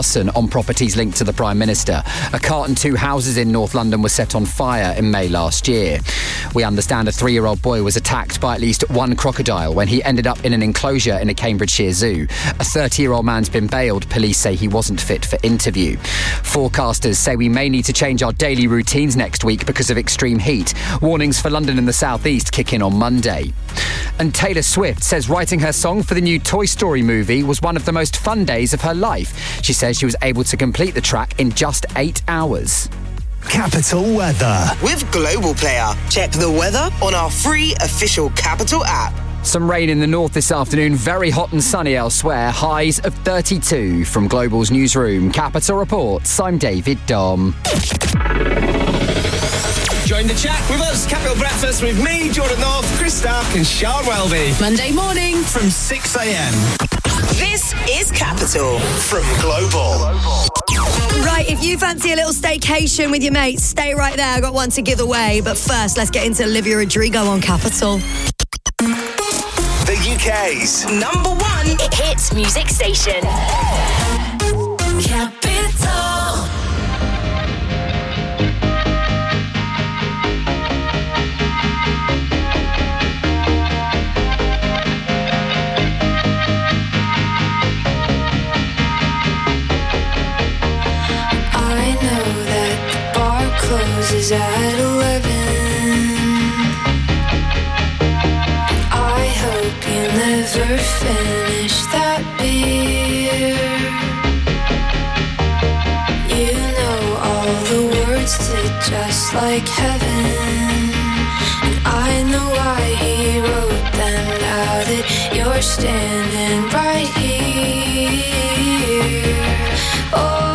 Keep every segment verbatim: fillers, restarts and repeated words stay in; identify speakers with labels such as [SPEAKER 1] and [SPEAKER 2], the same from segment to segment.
[SPEAKER 1] arson on properties linked to the Prime Minister. A cart and two houses in North London were set on fire in May last year. We understand a three-year-old boy was attacked by at least one crocodile when he ended up in an enclosure in a Cambridgeshire zoo. A thirty-year-old man's been bailed. Police say he wasn't fit for interview. Forecasters say we may need to change our daily routines next week because of extreme heat. Warnings for London and the South East kick in on Monday. And Taylor Swift says writing her song for the new Toy Story movie was one of the most fun days of her life. She says she was able to complete the track in just eight hours.
[SPEAKER 2] Capital Weather.
[SPEAKER 3] With Global Player. Check the weather on our free official Capital app.
[SPEAKER 1] Some rain in the north this afternoon, very hot and sunny elsewhere, highs of thirty-two. From Global's newsroom, Capital Reports, I'm David Dom.
[SPEAKER 4] Join the chat with us, Capital Breakfast, with me, Jordan North, Chris Stark and Sean Welby.
[SPEAKER 5] Monday morning
[SPEAKER 4] from six a.m.
[SPEAKER 3] This is Capital from Global.
[SPEAKER 5] Right, if you fancy a little staycation with your mates, stay right there. I've got one to give away. But first, let's get into Olivia Rodrigo on Capital.
[SPEAKER 2] The U K's
[SPEAKER 3] number one
[SPEAKER 6] hit music station.
[SPEAKER 5] Capital.
[SPEAKER 7] Closes at eleven. I hope you never finish that beer. You know all the words to Just Like Heaven, and I know why he wrote them. Now that you're standing right here. Oh,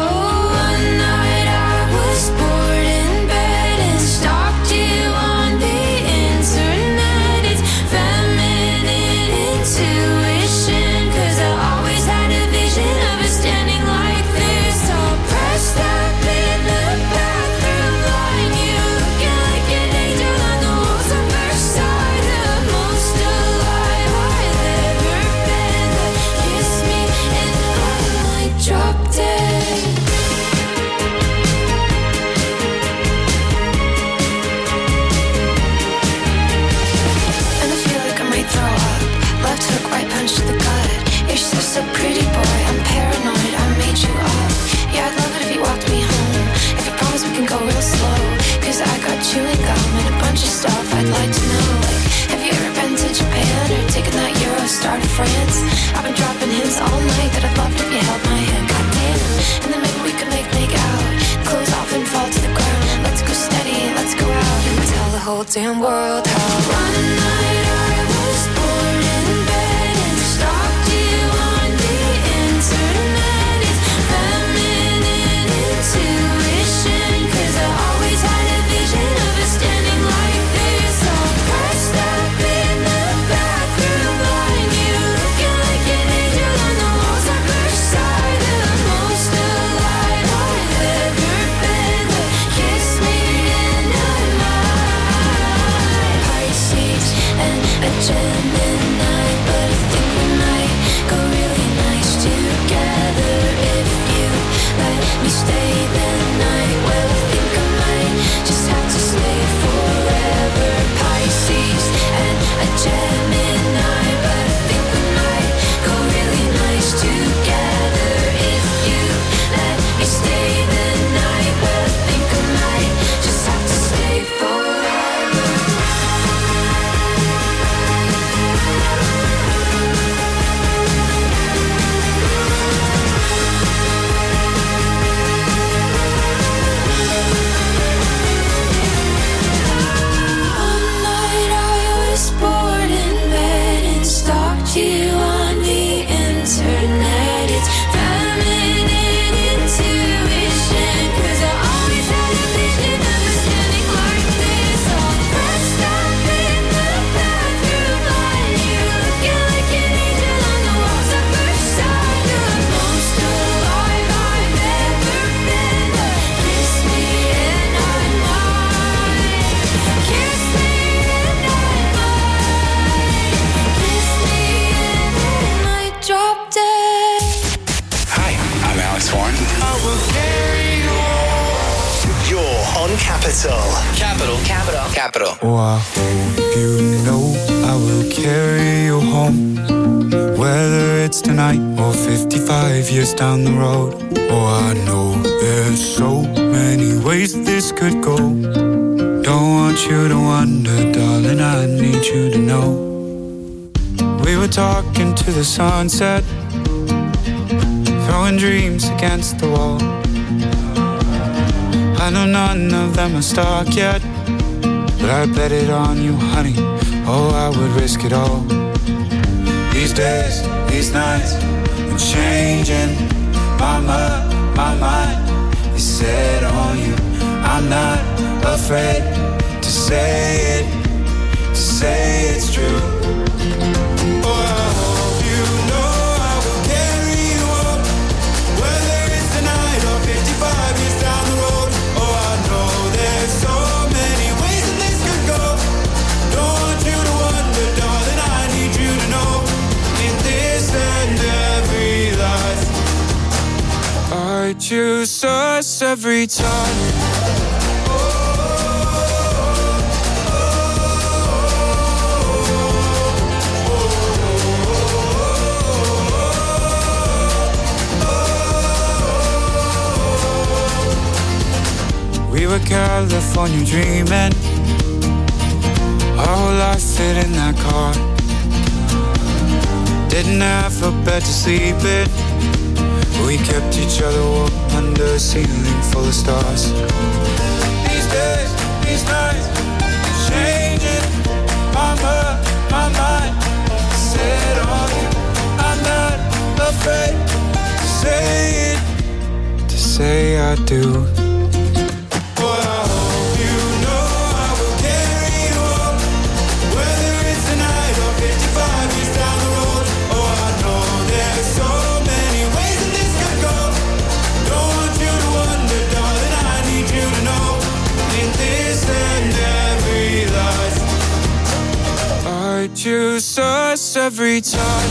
[SPEAKER 7] chewing gum and a bunch of stuff I'd like to know. Like, have you ever been to Japan or taken that Eurostar to France? I've been dropping hints all night that I'd love if you held my hand. Goddamn, and then maybe we could make make out, close off and fall to the ground. Let's go steady, let's go out and tell the whole damn world how one night I was born in bed and stalked you on the internet. It's feminine intuition, 'cause I always had a vision of us standing like this, all pressed up in the bathroom line. You looking like an angel on the walls at Versailles. The most alive I've ever been, but kiss me and I'm mine. Pisces
[SPEAKER 2] I will carry you home. You're on Capital.
[SPEAKER 4] Capital. Capital. Capital.
[SPEAKER 8] Oh, I hope you know I will carry you home. Whether it's tonight or fifty-five years down the road. Oh, I know there's so many ways this could go. Don't want you to wonder, darling, I need you to know. We were talking to the sunset, throwing dreams against the wall. I know none of them are stuck yet, but I bet it on you, honey. Oh, I would risk it all. These days, these nights, I'm changing. My mind, my mind is set on you. I'm not afraid to say it, to say it's true. Oh, I hope you know I will carry you home. Whether it's tonight or fifty-five years down the road. Oh, I know there's so many ways that this could go. Don't want you to wonder, darling, I need you to know. In this and every life, I choose us every time. We were California dreaming, our whole life fit in that car. Didn't have a bed to sleep in, we kept each other warm under a ceiling full of stars. These days, these nights, changing. My mind, my mind, set on you. I'm not afraid to say it, to say I do. Choose us every time.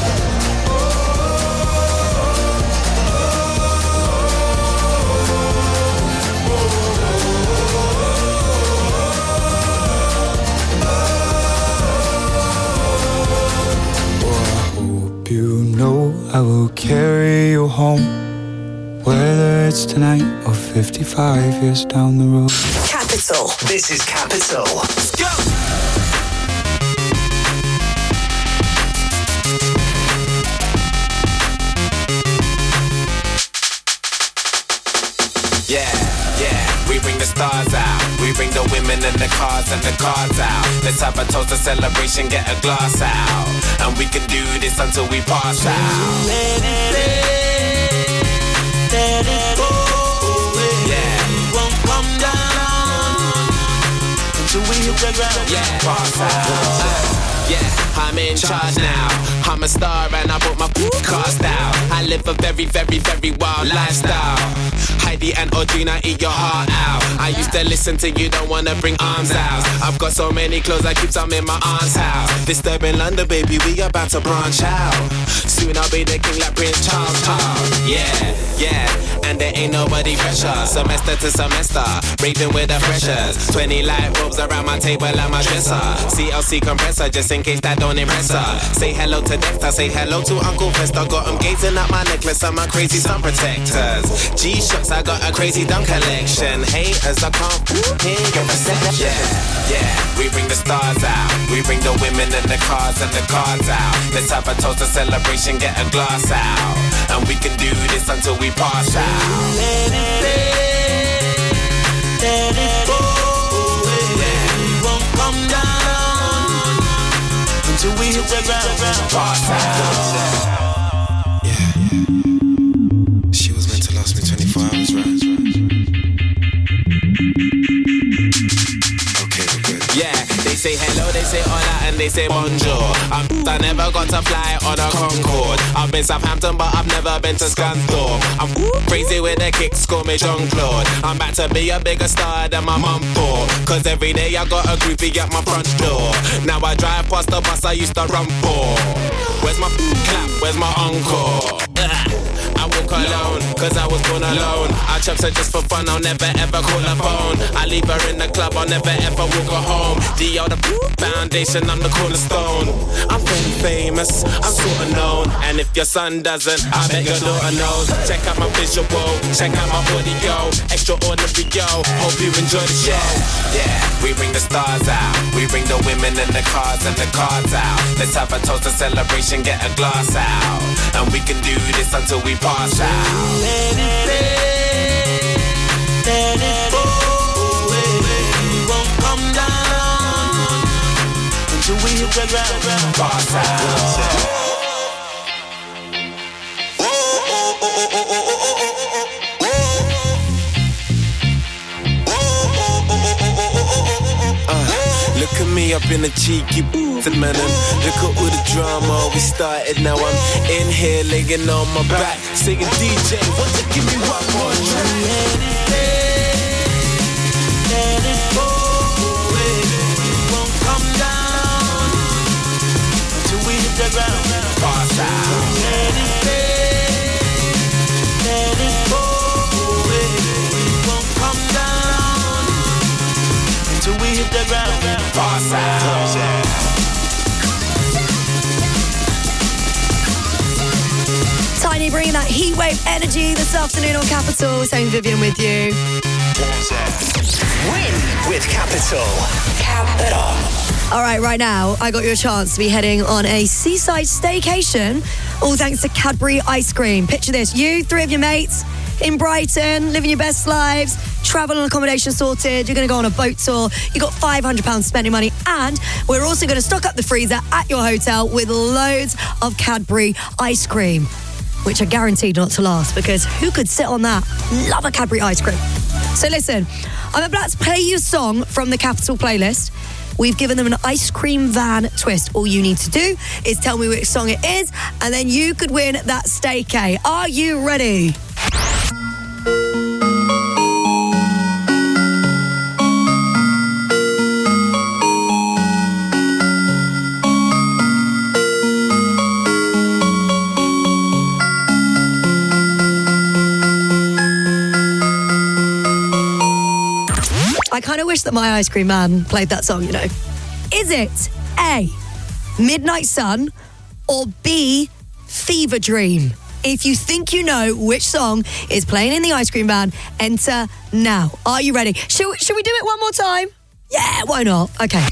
[SPEAKER 8] I will carry you home, whether it's tonight or fifty-five years down the road.
[SPEAKER 2] Capital. This is Capital. Let's go.
[SPEAKER 9] Yeah, yeah, we bring the stars out. We bring the women and the cars and the cards out. Let's have a toast, a celebration, get a glass out. And we can do this until we pass out. Let it, let it go. Yeah, won't come down until we hit the ground. Yeah, pass out. Uh, yeah, I'm in charge now. I'm a star and I put my cast out. I live a very, very, very wild lifestyle. Heidi and Audrina, eat your heart out. I used to listen to you, don't wanna bring arms out. I've got so many clothes, I keep some in my aunt's house. Disturbing London, baby, we about to branch out. Soon I'll be the king like Prince Charles. Charles. Yeah, yeah, and there ain't nobody fresher. Semester to semester, raving with the freshers. Twenty light bulbs around my table and my dresser. C L C compressor, just in case that don't impress her. Say hello to Dexter, say hello to Uncle Fester. Got him gazing at my necklace and my crazy sun protectors. G-Shocks, I got a crazy dumb collection. Haters, I can't hear your reception. Yeah, yeah, we bring the stars out. We bring the women and the cars and the cards out. Let's have a toast, a celebration, get a glass out. And we can do this until we pass out. Let it, let it go. Yeah, we won't come down until we hit the ground. Pass out. They say hello, they say hola, and they say bonjour. I'm I never got to fly on a Concorde. I've been Southampton, but I've never been to Scunthorpe. I'm crazy with the kicks, call me Jean-Claude. I'm about to be a bigger star than my mum for. Cause every day I got a groupie at my front door. Now I drive past the bus I used to run for. Where's my clap, where's my encore? I woke alone, cause I was born alone. I chops her just for fun, I'll never ever call her phone. I leave her in the club, I'll never ever walk her home. D O the foundation, I'm the cornerstone. I'm pretty famous, I'm sorta known. And if your son doesn't, I bet your daughter knows. Check out my visual, check out my body, yo. Extraordinary, yo, hope you enjoy the show. Yeah, we bring the stars out. We bring the women and the cars and the cards out. Let's have a toast, a celebration, get a glass out. And we can do this until we pass out. Let it rain, let it fall away. We won't come down until we hit the ground. Pass out. Look at me up in a cheeky booth, man. Look at all the drama we started. Now I'm in here laying on my back, singing D J, won't you give me one more track? Let it rain, let it fall away. We won't come down until we hit the ground. Pass out. Let it rain, let it fall away. We won't come down until we hit the ground. Pass out.
[SPEAKER 5] Tiny bringing that heat wave energy this afternoon on Capital. Same Vivian with you.
[SPEAKER 2] Win with Capital. Capital.
[SPEAKER 5] All right, right now, I got you a chance to be heading on a seaside staycation, all thanks to Cadbury Ice Cream. Picture this, you, three of your mates, in Brighton, living your best lives, travel and accommodation sorted, you're going to go on a boat tour, you got five hundred pounds spending money, and we're also going to stock up the freezer at your hotel with loads of Cadbury ice cream, which are guaranteed not to last, because who could sit on that? Love a Cadbury ice cream. So listen, I'm about to play you a song from the Capital playlist. We've given them an ice cream van twist. All you need to do is tell me which song it is, and then you could win that staycay. Are you ready? I kind of wish that my ice cream man played that song, you know. Is it A, Midnight Sun, or B, Fever Dream? If you think you know which song is playing in the ice cream van, enter now. Are you ready? Should, should we do it one more time? Yeah, why not? Okay.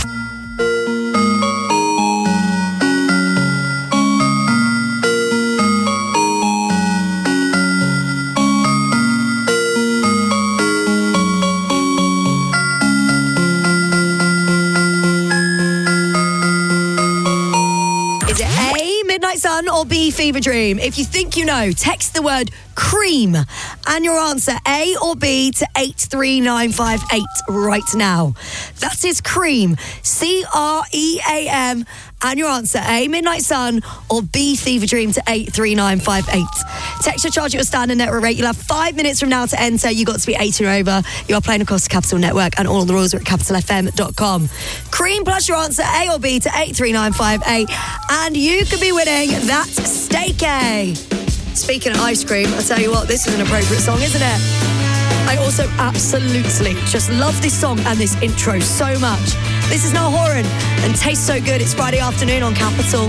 [SPEAKER 5] Sun or B, Fever Dream? If you think you know, text the word cream and your answer A or B to eight three nine five eight right now. That is cream, C R E A M, and your answer A, Midnight Sun, or B, Fever Dream to eight three nine five eight. Text your charge at your standard network rate. You'll have five minutes from now to enter. You got to be eighteen or over. You are playing across the Capital Network, and all of the rules are at capital f m dot com. Cream plus your answer A or B to eight three nine five eight, and you could be winning that staycay. Speaking of ice cream, I'll tell you what, this is an appropriate song, isn't it? I also absolutely just love this song and this intro so much. This is Noel Horan and Tastes So Good. It's Friday afternoon on Capital.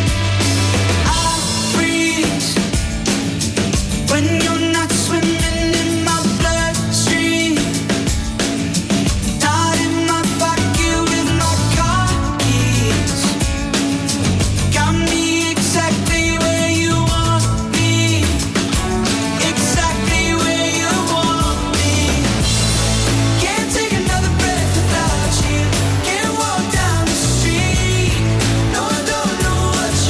[SPEAKER 10] I freeze when you're not swimming in my bloodstream. Not in my pocket with my car keys. Got me exactly where you want me. Exactly where you want me. Can't take another breath without you. Can't walk down the street. No, I don't know what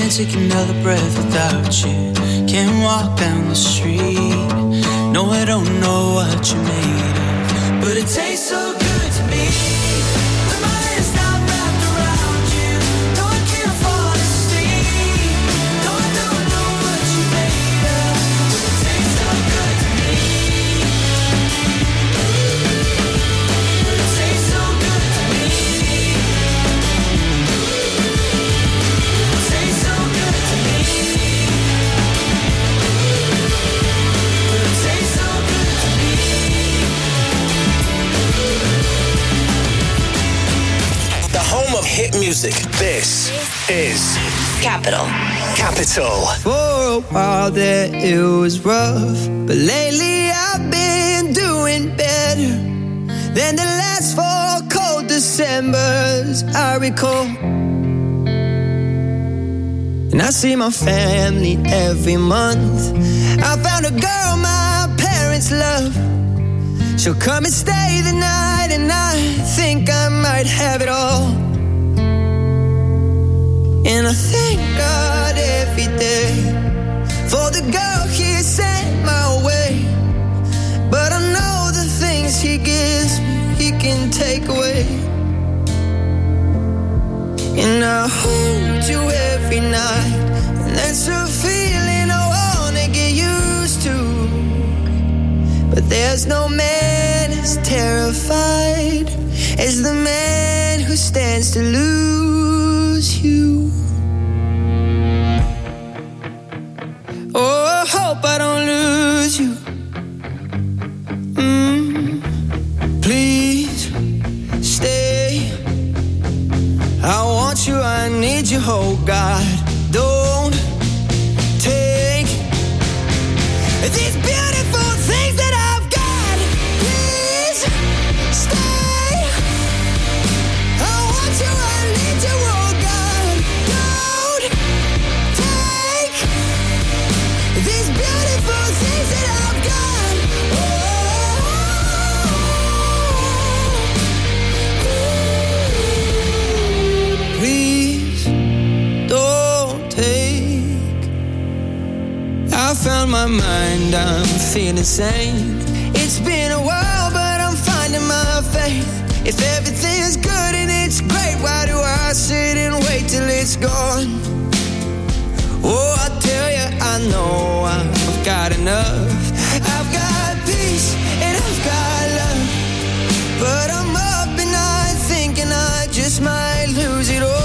[SPEAKER 10] Can't take another breath without you. Can't walk down the street. No, I don't know what you made of, but it tastes so good to me. When my head's not wrapped around you, no, I can't fall asleep. No, I don't know what you made of, but it tastes so good to me. But it tastes so good to me. It tastes so good to me. But it tastes so good to me.
[SPEAKER 2] The home of hit music. This is
[SPEAKER 3] Capital.
[SPEAKER 2] Capital.
[SPEAKER 10] For a while there it was rough, but lately I've been doing better than the last four cold Decembers I recall. And I see my family every month. I found a girl my parents love. She'll come and stay the night, and I think I might have it all. And I thank God every day for the girl He sent my way. But I know the things He gives me, He can take away. And I hold you every night, and that's a feeling I wanna get used to. But there's no man as terrified as the man who stands to lose you. Oh, I hope I don't lose you. Mm, please stay. I want you, I need you, oh God. Don't take these beautiful things that I've got. Please stay. I want you, I need you, oh God. Don't take these beautiful things that I've got. Oh, please don't take. I found my mind, I'm feeling sane. It's been a while, but I'm finding my faith. If everything's good and it's great, why do I sit and wait till it's gone? Oh, I tell you, I know I've got enough. I've got peace and I've got love, but I'm up and I thinking I just might lose it all.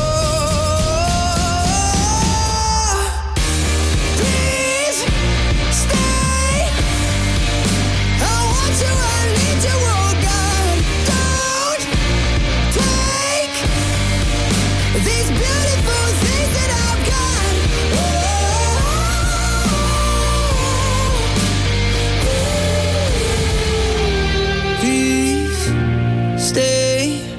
[SPEAKER 10] Please stay. I want you, I need you, oh God. Don't take these beautiful things that I've got. Please stay.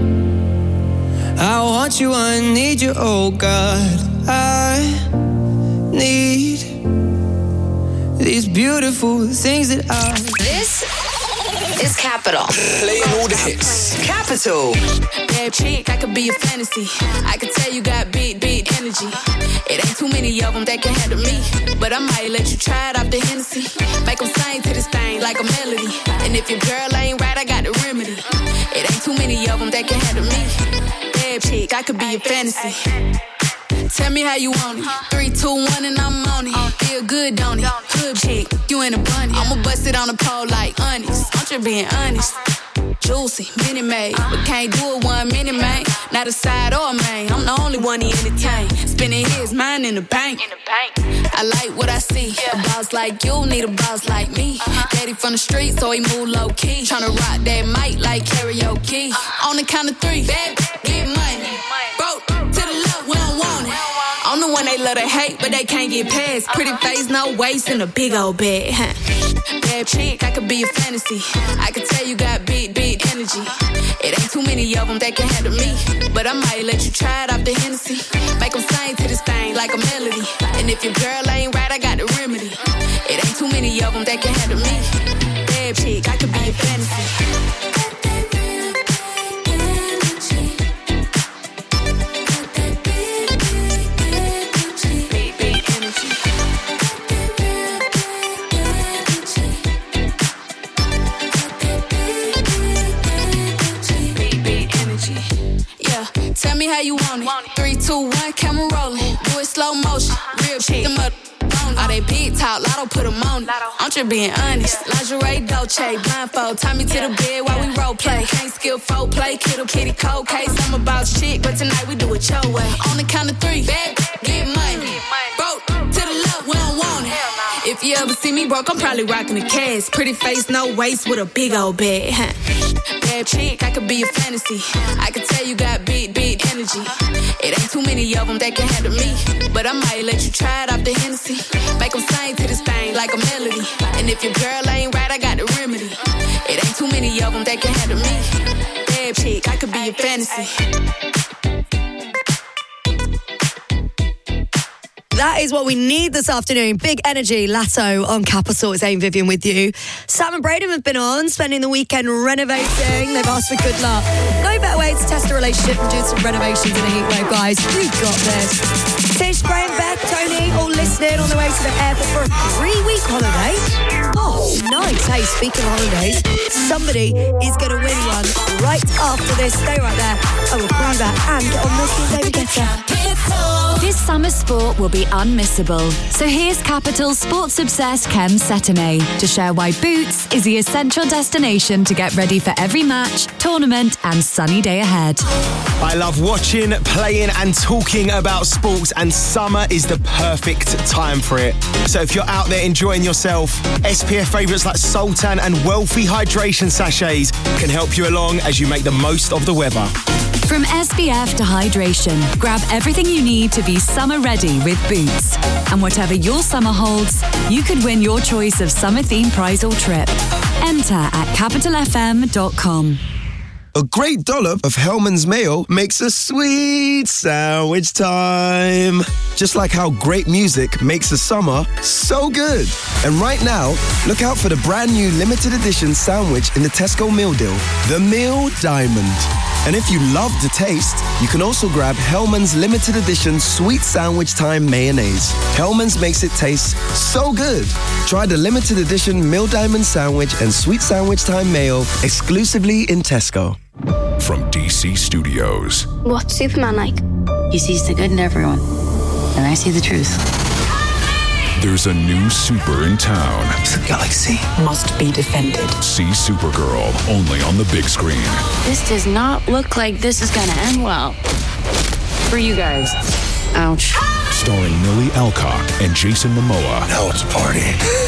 [SPEAKER 10] I want you, I need you, oh God. I need these beautiful things that I.
[SPEAKER 3] This is Capital.
[SPEAKER 2] Playing all the hits.
[SPEAKER 3] Capital.
[SPEAKER 11] Bad chick, I could be a fantasy. I could tell you got big, big energy. It ain't too many of them that can handle me, but I might let you try it off the Hennessy. Make them sing to this thing like a melody. And if your girl ain't right, I got the remedy. It ain't too many of them that can handle me. Bad chick, I could be a fantasy. Tell me how you want it. Three, two, one, and I'm on it. Feel good, don't it? Hood chick, you in a bunny. I'ma bust it on the pole like honest. I'm just being honest. Juicy, mini made, but can't do it one minute, man. Not a side or a main. I'm the only one he entertain. Spending his mind in the bank. I like what I see. A boss like you need a boss like me. Daddy from the street, so he move low key. Tryna rock that mic like karaoke. On the count of three, baby, get money. Broke to the left, we don't want it. I'm the one they love to hate, but they can't get past. Pretty face, no waist, and a big old bag. Bad chick, I could be a fantasy. I could tell you got big, big energy. It ain't too many of them that can handle me, but I might let you try it off the Hennessy. Make them sing to this thing like a melody. And if your girl ain't right, I got the remedy. It ain't too many of them that can handle me. Bad chick, I could be a fantasy. two, one, camera rolling. Do it slow motion. Real cheap. Them up. All they big talk, Lotto put them on it. I'm just being honest. Lingerie, Dolce, blindfold. Tie me to the bed while we role play. Can't skill folk play, kiddo, kitty, cold case. I'm about shit, but tonight we do it your way. On the count of three, bad, get money. Broke to the left, we don't want it. If you ever see me broke, I'm probably rocking a cast. Pretty face, no waist, with a big old bag. Bad chick, I could be a fantasy. I could tell you got big, big energy. It ain't too many of them that can handle me. But I might let you try it off the Hennessy. Make them sing to this thing like a melody. And if your girl ain't right, I got the remedy. It ain't too many of them that can handle me. Bad chick, I could be a fantasy.
[SPEAKER 5] That is what we need this afternoon. Big energy, Latto on Capital. It's Aim Vivian with you. Sam and Braden have been on, spending the weekend renovating. They've asked for good luck. No better way to test a relationship than doing some renovations in a heatwave, guys. We've got this. Tish, Graham, Beth, Tony, all listening on the way to the airport for a three-week holiday. Oh, nice. Hey, speaking of holidays, somebody is going to win one right after this. Stay right there. I will call you back and get on this with David Guetta.
[SPEAKER 6] This summer sport will be unmissable. So here's Capital's sports-obsessed Ken Setene to share why Boots is the essential destination to get ready for every match, tournament and sunny day ahead.
[SPEAKER 4] I love watching, playing and talking about sports, and summer is the perfect time for it. So if you're out there enjoying yourself, S P F favourites like Sultan and Wealthy hydration sachets can help you along as you make the most of the weather.
[SPEAKER 6] From S P F to hydration, grab everything you need to be summer ready with Boots. And whatever your summer holds, you could win your choice of summer-themed prize or trip. Enter at capital f m dot com.
[SPEAKER 12] A great dollop of Hellman's Mayo makes a sweet sandwich time. Just like how great music makes a summer so good. And right now, look out for the brand new limited edition sandwich in the Tesco meal deal, the Meal Diamond. And if you love the taste, you can also grab Hellman's limited edition sweet sandwich time mayonnaise. Hellman's makes it taste so good. Try the limited edition Meal Diamond sandwich and sweet sandwich time mayo exclusively in Tesco.
[SPEAKER 13] From D C Studios.
[SPEAKER 14] What's Superman like? He sees the good in everyone, and I see the truth.
[SPEAKER 13] There's a new super in town.
[SPEAKER 15] The galaxy must be defended.
[SPEAKER 13] See Supergirl, only on the big screen.
[SPEAKER 14] This does not look like this is gonna end well. For you guys. Ouch.
[SPEAKER 13] Starring Millie Alcock and Jason Momoa.
[SPEAKER 15] Now it's a party.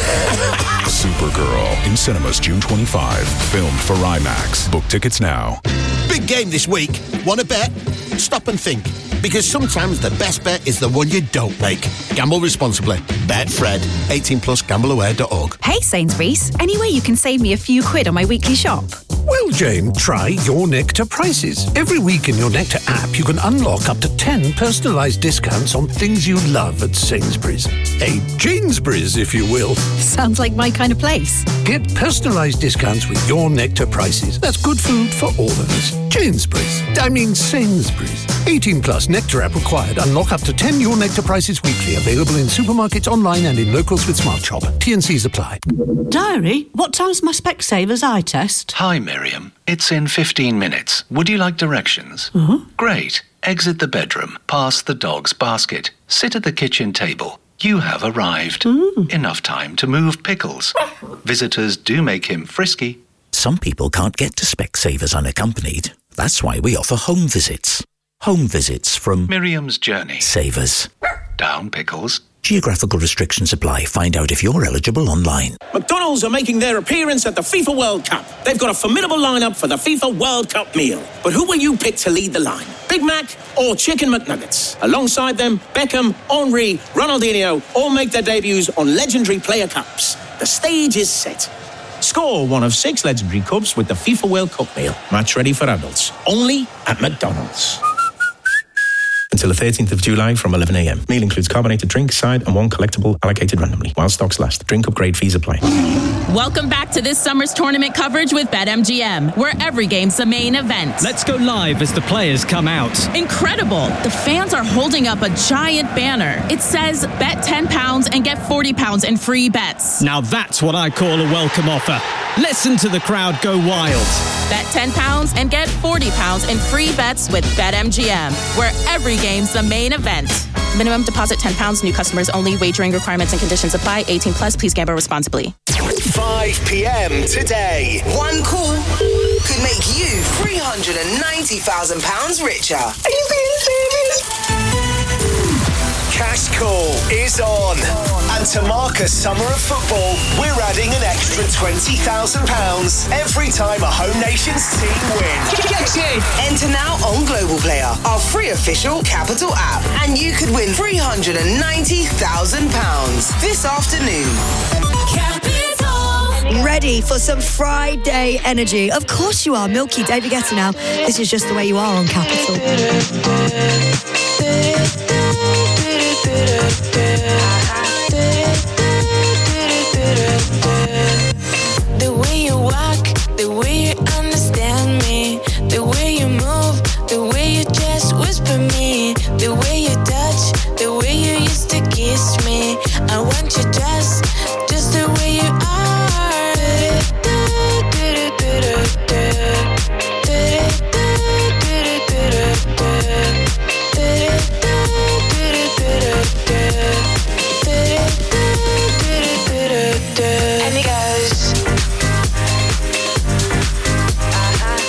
[SPEAKER 13] Supergirl in cinemas June twenty-fifth. Filmed for IMAX. Book tickets now.
[SPEAKER 16] Big game this week. Want to bet? Stop and think. Because sometimes the best bet is the one you don't make. Gamble responsibly. Betfred. eighteen plus gamble aware dot org.
[SPEAKER 17] Hey Sainsbury's, any way you can save me a few quid on my weekly shop?
[SPEAKER 18] Well, Jane, try Your Nectar prices. Every week in Your Nectar app, you can unlock up to ten personalised discounts on things you love at Sainsbury's. A Janesbury's, if you will.
[SPEAKER 17] Sounds like my kind of place.
[SPEAKER 18] Get personalised discounts with Your Nectar prices. That's good food for all of us. Janesbury's. I mean Sainsbury's. eighteen plus Nectar app required. Unlock up to ten Your Nectar prices weekly. Available in supermarkets, online and in locals with Smart Shop. T and C's apply.
[SPEAKER 19] Diary, what time's my Specsavers eye test?
[SPEAKER 20] Hi, Miriam. It's in fifteen minutes. Would you like directions?
[SPEAKER 19] Uh-huh.
[SPEAKER 20] Great. Exit the bedroom, past the dog's basket, sit at the kitchen table. You have arrived.
[SPEAKER 19] Mm.
[SPEAKER 20] Enough time to move pickles. Visitors do make him frisky.
[SPEAKER 21] Some people can't get to Specsavers unaccompanied. That's why we offer home visits. Home visits from
[SPEAKER 20] Miriam's Journey.
[SPEAKER 21] Savers.
[SPEAKER 20] Down pickles.
[SPEAKER 21] Geographical restrictions apply. Find out if you're eligible online.
[SPEAKER 22] McDonald's are making their appearance at the FIFA World Cup. They've got a formidable lineup for the FIFA World Cup meal. But who will you pick to lead the line? Big Mac or Chicken McNuggets? Alongside them, Beckham, Henry, Ronaldinho all make their debuts on legendary player cups. The stage is set. Score one of six legendary cups with the FIFA World Cup meal. Match ready for adults. Only at McDonald's.
[SPEAKER 23] Until the thirteenth of July from eleven a.m. Meal includes carbonated drink, side and one collectible allocated randomly. While stocks last. Drink upgrade fees apply.
[SPEAKER 24] Welcome back to this summer's tournament coverage with BetMGM, where every game's the main event.
[SPEAKER 25] Let's go live as the players come out.
[SPEAKER 24] Incredible! The fans are holding up a giant banner. It says, bet ten pounds and get forty pounds in free bets.
[SPEAKER 25] Now that's what I call a welcome offer. Listen to the crowd go wild.
[SPEAKER 24] Bet ten pounds and get forty pounds in free bets with BetMGM, where every game Games, the main event. Minimum deposit ten pounds, new customers only. Wagering requirements and conditions apply. eighteen plus, please gamble responsibly.
[SPEAKER 2] five p.m. today.
[SPEAKER 3] One call could make you three hundred ninety thousand pounds richer. Are you being serious?
[SPEAKER 2] Cash Call is on. And to mark a summer of football, we're adding an extra twenty thousand pounds every time a Home Nations team wins.
[SPEAKER 3] Enter now on Global Player, our free official Capital app, and you could win three hundred ninety thousand pounds this afternoon.
[SPEAKER 5] Ready for some Friday energy? Of course you are. Milky, David Guetta now. This is just the way you are on Capital.
[SPEAKER 1] The way you walk, the way you understand me, the way you move, the way you just whisper me, the way you touch, the way you used to kiss me. I want you just, just the way you are. And it goes. Uh-huh.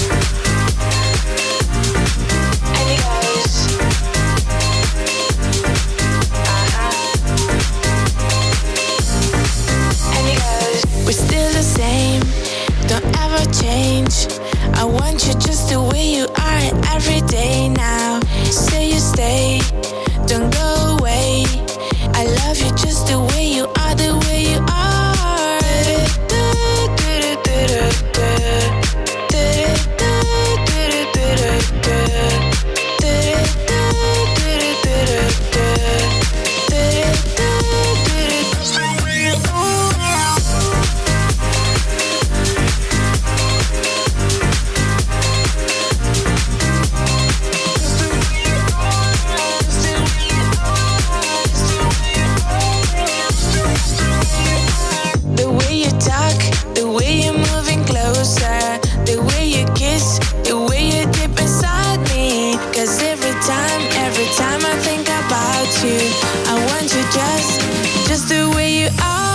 [SPEAKER 1] And it goes. Uh-huh. And it goes. We're still the same, don't ever change. I want you just the way you are every day now. Say you stay, don't go away. I love you just the way you are, the way you are. The way you talk, the way you're moving closer, the way you kiss, the way you dip inside me. Cause every time, every time I think about you, I want you just, just the way you are.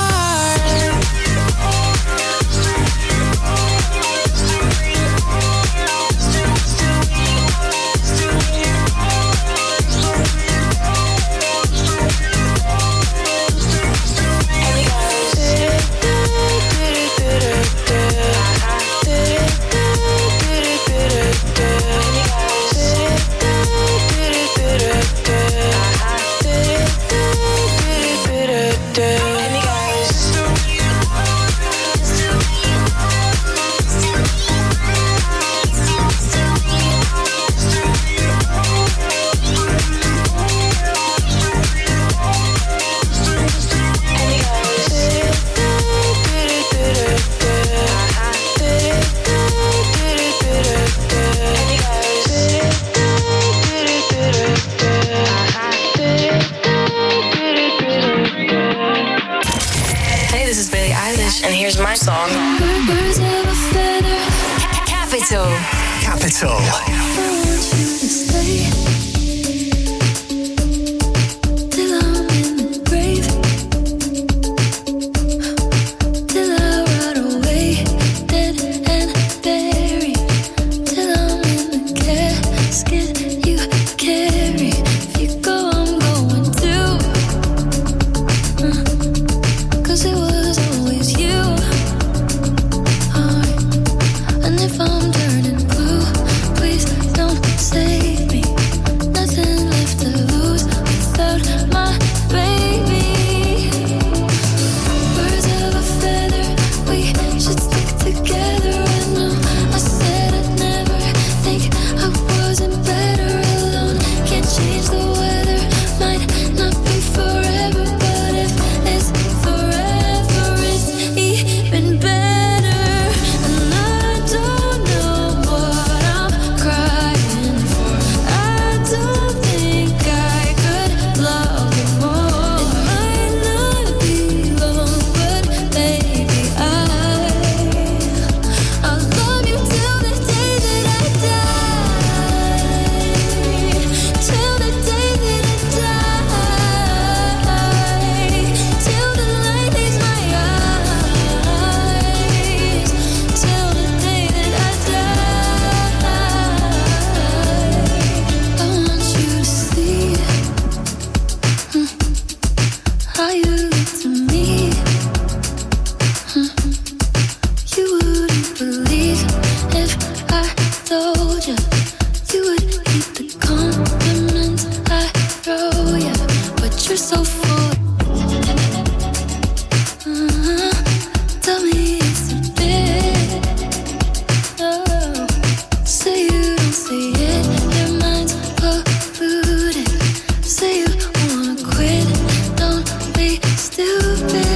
[SPEAKER 7] Hey, this is Billie Eilish, and here's my song. Capital.
[SPEAKER 2] Capital.
[SPEAKER 1] And if I'm turning blue, please don't save me. fool. Uh-huh. Tell me it's a bit. Oh, say you don't see it. Your mind's polluted. Say you wanna quit. Don't be stupid.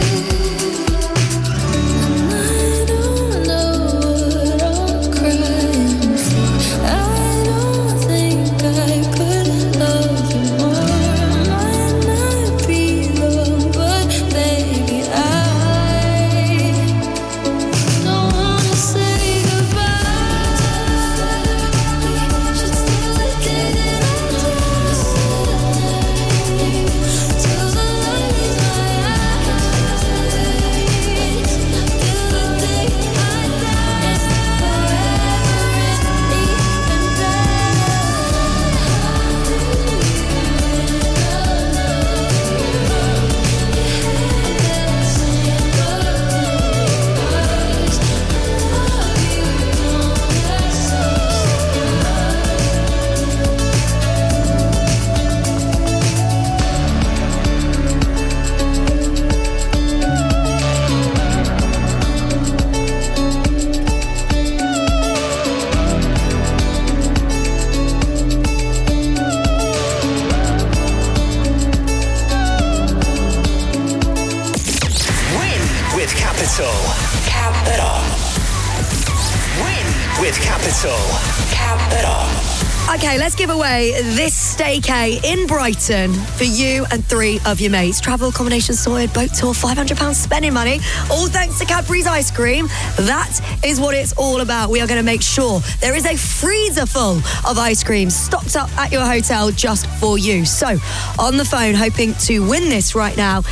[SPEAKER 1] Okay, let's give away this staycay in Brighton for you and three of your mates. Travel, accommodation sorted, boat tour, five hundred pounds spending money, all thanks to Cadbury's Ice Cream. That is what it's all about. We are going to make sure there is a freezer full of ice cream stocked up at your hotel just for you. So, on the phone, hoping to win this right now,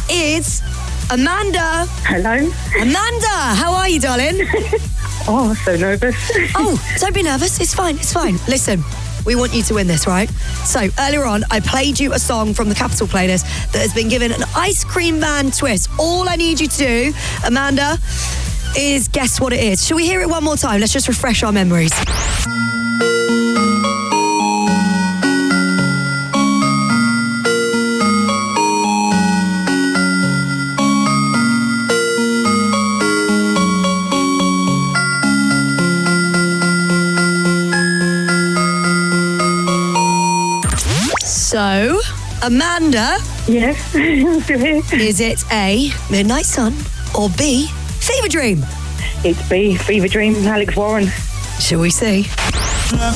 [SPEAKER 1] is Amanda.
[SPEAKER 4] Hello.
[SPEAKER 5] Amanda, how are you, darling?
[SPEAKER 4] Oh, so nervous.
[SPEAKER 5] Oh, don't be nervous. It's fine. It's fine. Listen, we want you to win this, right? So, earlier on, I played you a song from the Capital playlist that has been given an ice cream man twist. All I need you to do, Amanda, is guess what it is. Shall we hear it one more time? Let's just refresh our memories. So, Amanda.
[SPEAKER 4] Yes, I'm still here.
[SPEAKER 5] Is it A, Midnight Sun, or B, Fever Dream?
[SPEAKER 4] It's B, Fever Dream, Alex Warren.
[SPEAKER 5] Shall we see?
[SPEAKER 1] Yeah!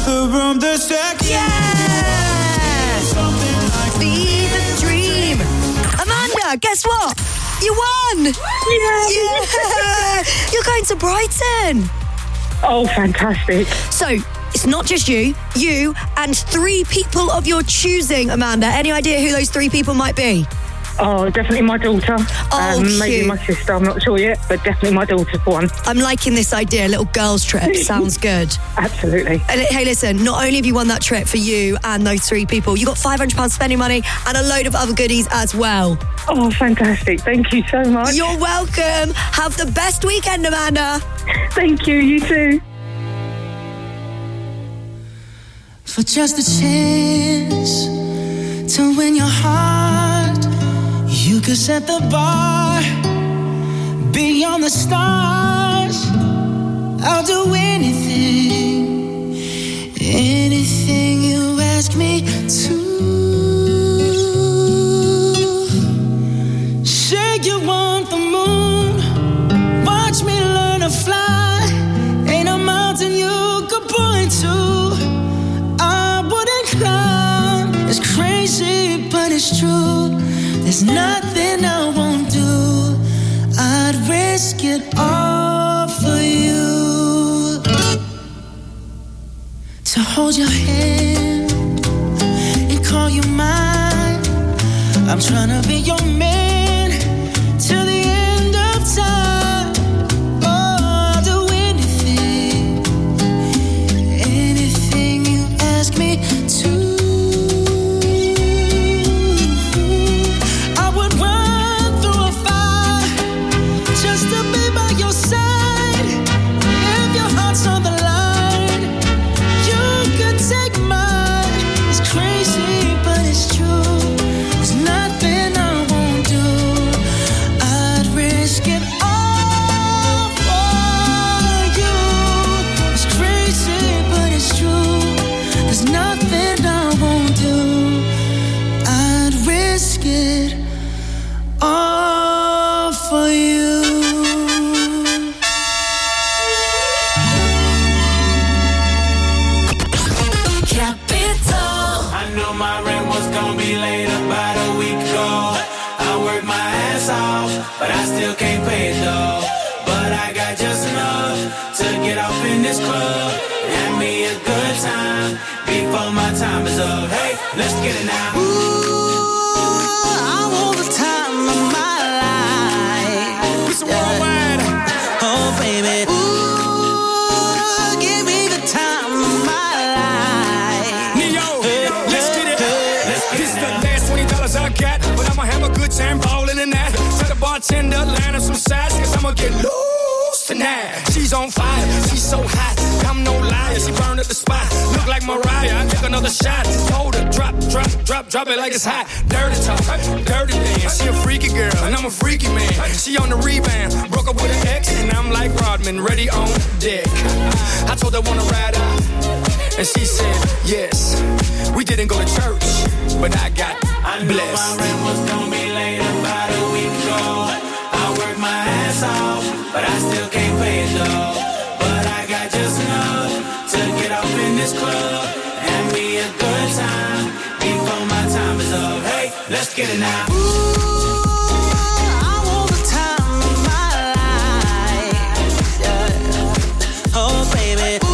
[SPEAKER 5] Fever Dream. Amanda, guess what? You won!
[SPEAKER 4] Yeah!
[SPEAKER 5] Yeah! You're going to Brighton.
[SPEAKER 4] Oh, fantastic.
[SPEAKER 5] So, it's not just you, you and three people of your choosing, Amanda. Any idea who those three people might be?
[SPEAKER 4] Oh, definitely my daughter.
[SPEAKER 5] Oh,
[SPEAKER 4] um, maybe
[SPEAKER 5] cute.
[SPEAKER 4] my sister, I'm not sure yet, but definitely my daughter's one.
[SPEAKER 5] I'm liking this idea, little girls' trip. Sounds good.
[SPEAKER 4] Absolutely.
[SPEAKER 5] And hey, listen, not only have you won that trip for you and those three people, you got five hundred pounds spending money and a load of other goodies as well.
[SPEAKER 4] Oh, fantastic. Thank you so much.
[SPEAKER 5] You're welcome. Have the best weekend, Amanda.
[SPEAKER 4] Thank you, you too.
[SPEAKER 1] For just a chance to win your heart, you could set the bar beyond the stars. I'll do anything, anything you ask me to. Say you want the moon, watch me learn to fly. Ain't a mountain you could point to. It's crazy, but it's true. There's nothing I won't do. I'd risk it all for you. To hold your hand and call you mine. I'm trying to be your man till the end of time. Oh, I'll do anything, anything you ask me to. Take mine. It's crazy, but it's true. There's nothing I
[SPEAKER 6] but I still can't pay it though. But I got just enough to get off in this club. Have me a good time before my time is up. Hey, let's get it now. Ooh, I want the time of my life. It's worldwide. Oh, baby. Ooh, give me the time of my life. Neo, hey, let's get it. Hey, let's get this is the last twenty dollars I got, but I'ma have a good time ballin' in that. Tell the bartender, line up some sides, cause I'ma get loose tonight. She's on fire, she's so hot, I'm no liar, she burned up the spot. Look like Mariah, I took another shot. Told her, drop, drop, drop, drop it like it's hot. Dirty talk, dirty dance. She a freaky girl, and I'm a freaky man. She on the rebound, broke up with an ex, and I'm like Rodman, ready on deck. I told her wanna ride out, and she said yes. We didn't go to church, but I got I blessed. I knew my rent was gonna be late about a week ago. I worked my ass off, but I still can't pay it though. But I got just enough to get off in this club. Have me a good time before my time is up. Hey, let's get it now. Ooh, I want the time of my life. Yeah. Oh, baby.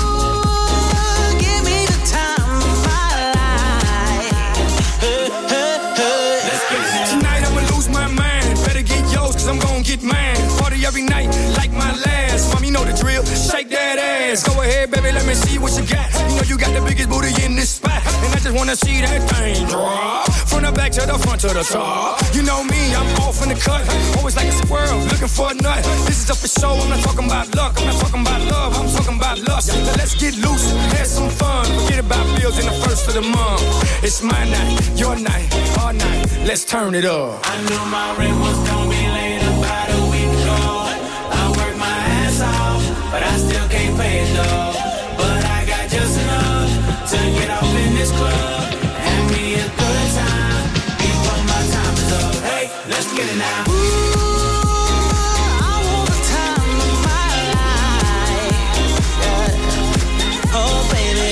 [SPEAKER 6] Ooh, give me the time of my life. Hey, hey, hey. Let's get it now. Tonight I'ma lose my mind. Better get yours, cause I'm gonna get mine. Party every night like my last. Mom, you know the drill. Shake that ass. Go ahead, baby, let me see what you got. You know you got the biggest booty in this spot, and I just wanna see that thing drop. From the back to the front to the top. You know me, I'm off in the cut. Always like a squirrel, looking for a nut. This is up for show, I'm not talking about luck. I'm not talking about love, I'm talking about lust. Now let's get loose, have some fun. Forget about bills in the first of the month. It's my night, your night, our night. Let's turn it up. I knew my rent was gonna be late about a week ago. I worked my ass off, but I still can't pay it though. But I got just enough to get off in this club. Have me a good time before my time is up. Hey, let's get it now. Ooh, I want the time of my life. Yeah. Oh, baby.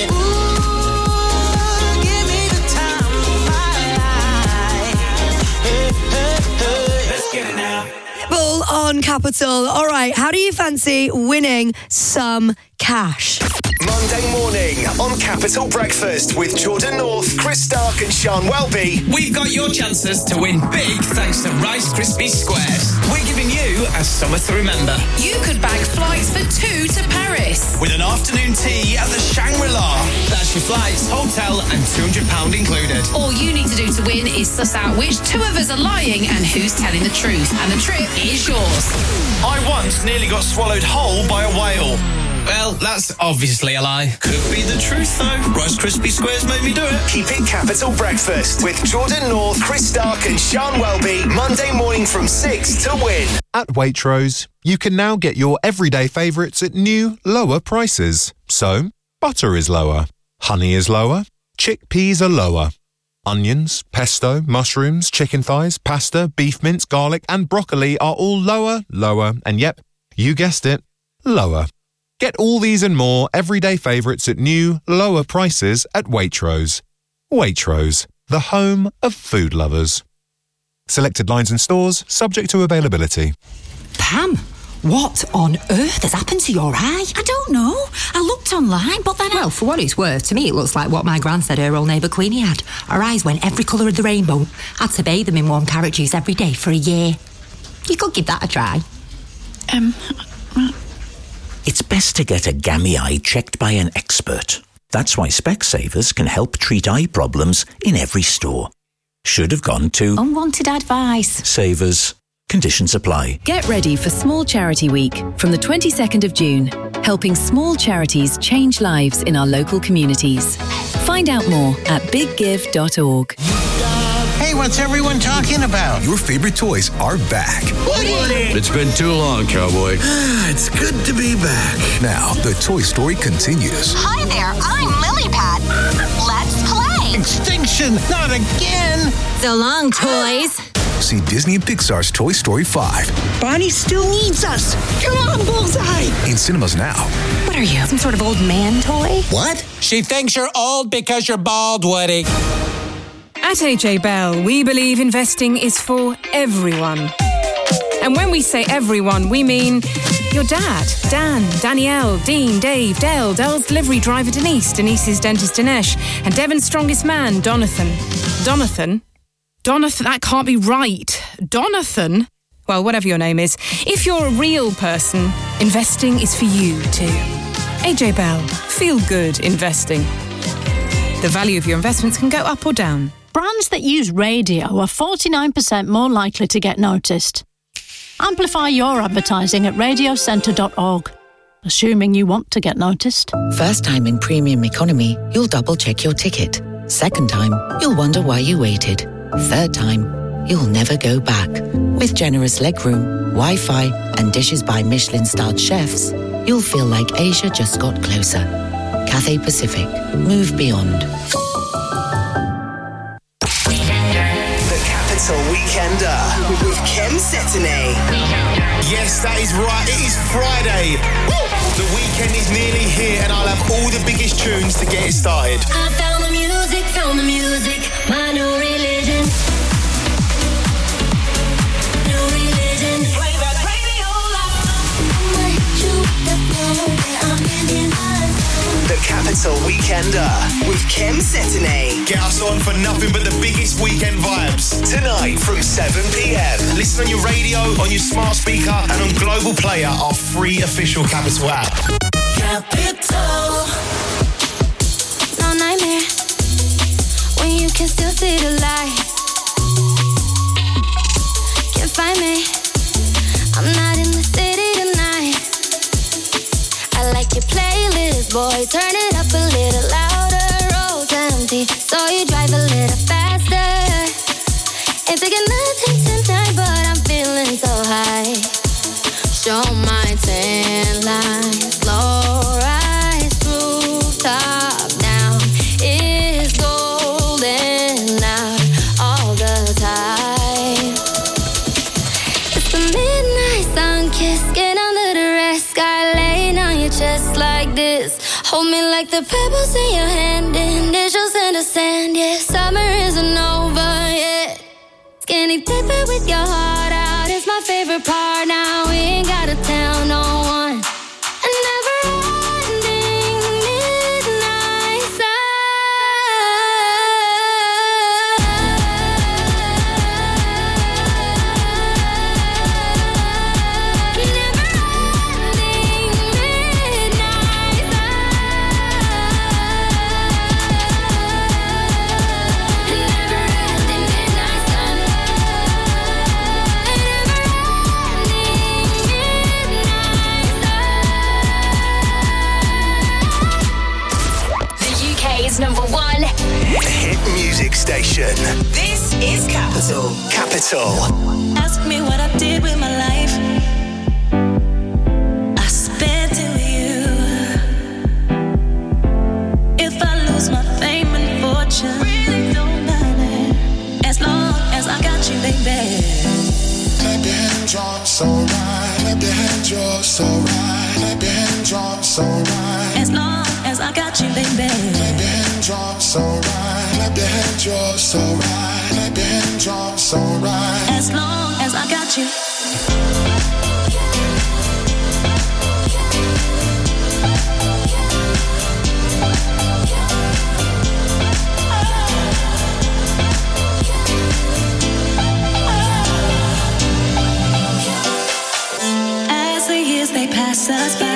[SPEAKER 6] Ooh, give me the time of my life. Hey, hey, hey. Let's get it now.
[SPEAKER 5] Bull on Capital. All right, how do you fancy winning some cash?
[SPEAKER 2] Monday morning on Capital Breakfast with Jordan North, Chris Stark and Sean Welby.
[SPEAKER 8] We've got your chances to win big thanks to Rice Krispies Squares. We're giving you a summer to remember.
[SPEAKER 7] You could bag flights for two to Paris.
[SPEAKER 8] With an afternoon tea at the Shangri-La. That's your flights, hotel and two hundred pounds included.
[SPEAKER 7] All you need to do to win is suss out which two of us are lying and who's telling the truth. And the trip is yours.
[SPEAKER 8] I once nearly got swallowed whole by a whale. Well, that's obviously a lie. Could be the truth, though. Rice Krispies Squares made me do it.
[SPEAKER 2] Keep it Capital Breakfast with Jordan North, Chris Stark and Sean Welby. Monday morning from six to win.
[SPEAKER 9] At Waitrose, you can now get your everyday favourites at new, lower prices. So, butter is lower, honey is lower, chickpeas are lower. Onions, pesto, mushrooms, chicken thighs, pasta, beef mince, garlic and broccoli are all lower, lower, and yep, you guessed it, lower. Get all these and more everyday favourites at new, lower prices at Waitrose. Waitrose, the home of food lovers. Selected lines and stores, subject to availability.
[SPEAKER 10] Pam, what on earth has happened to your eye?
[SPEAKER 17] I don't know. I looked online, but then I...
[SPEAKER 10] Well, for what it's worth, to me it looks like what my gran said her old neighbour Queenie had. Her eyes went every colour of the rainbow. Had to bathe them in warm carrot juice every day for a year. You could give that a try.
[SPEAKER 17] Um...
[SPEAKER 21] It's best to get a gammy eye checked by an expert. That's why Specsavers can help treat eye problems in every store. Should have gone to...
[SPEAKER 17] Unwanted advice.
[SPEAKER 21] Savers. Conditions apply.
[SPEAKER 11] Get ready for Small Charity Week from the twenty-second of June, helping small charities change lives in our local communities. Find out more at big give dot org.
[SPEAKER 26] Hey, what's everyone talking about?
[SPEAKER 27] Your favorite toys are back.
[SPEAKER 26] Woody!
[SPEAKER 27] It's been too long, cowboy. It's good to be back. Now, the Toy Story continues.
[SPEAKER 28] Hi there, I'm Lilypad. Let's play.
[SPEAKER 26] Extinction, not again.
[SPEAKER 28] So long, toys.
[SPEAKER 27] See Disney and Pixar's Toy Story five.
[SPEAKER 26] Bonnie still needs us. Come on, Bullseye.
[SPEAKER 27] In cinemas now.
[SPEAKER 10] What are you, some sort of old man toy?
[SPEAKER 26] What?
[SPEAKER 29] She thinks you're old because you're bald, Woody.
[SPEAKER 30] At H A Bell, we believe investing is for everyone.
[SPEAKER 12] And when we say everyone, we mean your dad, Dan, Danielle, Dean, Dave, Dale, Dale's delivery driver Denise, Denise's dentist Dinesh, and Devon's strongest man, Donathan. Donathan? Donathan, that can't be right. Donathan? Well, whatever your name is. If you're a real person, investing is for you too. A J Bell, feel good investing. The value of your investments can go up or down.
[SPEAKER 13] Brands that use radio are forty-nine percent more likely to get noticed. Amplify your advertising at radio centre dot org. Assuming you want to get noticed.
[SPEAKER 14] First time in premium economy, you'll double check your ticket. Second time, you'll wonder why you waited. Third time, you'll never go back. With generous legroom, Wi-Fi and dishes by Michelin-starred chefs, you'll feel like Asia just got closer. Cathay Pacific. Move beyond.
[SPEAKER 3] Weekender with Kem Cetinay.
[SPEAKER 2] Yes, that is right. It is Friday. The weekend is nearly here, and I'll have all the biggest tunes to get it started.
[SPEAKER 15] I found the music, found the music, my new religion. New religion. Play that radio loud. I'm in
[SPEAKER 3] The Capital Weekender with Kem Cetinay.
[SPEAKER 2] Get us on for nothing but the biggest weekend vibes. Tonight from seven p.m. Listen on your radio, on your smart speaker, and on Global Player, our free official Capital app.
[SPEAKER 15] Capital. No nightmare when you can still see the light. Can't find me. I'm not in the city tonight. I like your playlist, boy. Turn it up a little louder. Road's empty, so you drive a little faster. Ain't taking nothing tonight, but I'm feeling so high. Show my tan lines, slow rise, rooftop down. It's golden out all the time. It's the midnight sun kiss, get under the red sky, laying on your chest like this. Hold me like the pebbles in your hand, initials in the sand, yeah. Summer isn't over yet. Skinny dipping with your heart out is my favorite part. Now we ain't gotta tell no one. A never-ending midnight number one
[SPEAKER 2] hit music station.
[SPEAKER 3] This is Capital.
[SPEAKER 2] Capital.
[SPEAKER 15] Ask me what I did with my life. I spent it with you. If I lose my fame and fortune, really don't matter. As long as I got you, baby.
[SPEAKER 16] Clap your hands, you're so right. Clap your hands, you're so right. Clap your hands, you're so right.
[SPEAKER 15] As long as I got you, baby.
[SPEAKER 16] Clap your hands, you're so right. Clap your hands, you're so right. Clap your hands, you're so right.
[SPEAKER 15] As long as I got you. As the years they pass us by,